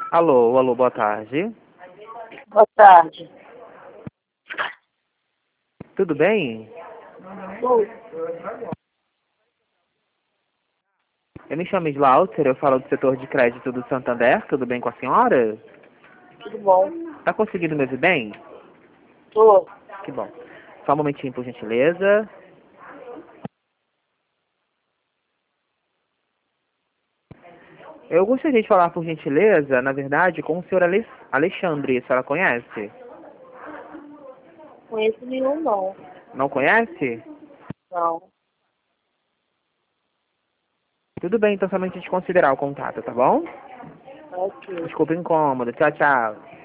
Alô, alô, boa tarde. Boa tarde. Tudo bem? Tudo. Eu me chamo Slaughter, eu falo do setor de crédito do Santander. Tudo bem com a senhora? Tudo bom? Tá conseguindo me ouvir bem? Tô. Que bom. Só um momentinho, por gentileza. Eu gostaria de falar, por gentileza, na verdade, com o senhor Alexandre. A senhora conhece? Conheço nenhum, não. Não conhece? Não. Tudo bem, então somente desconsiderar o contato, tá bom? Ok. Desculpa o incômodo. Tchau, tchau.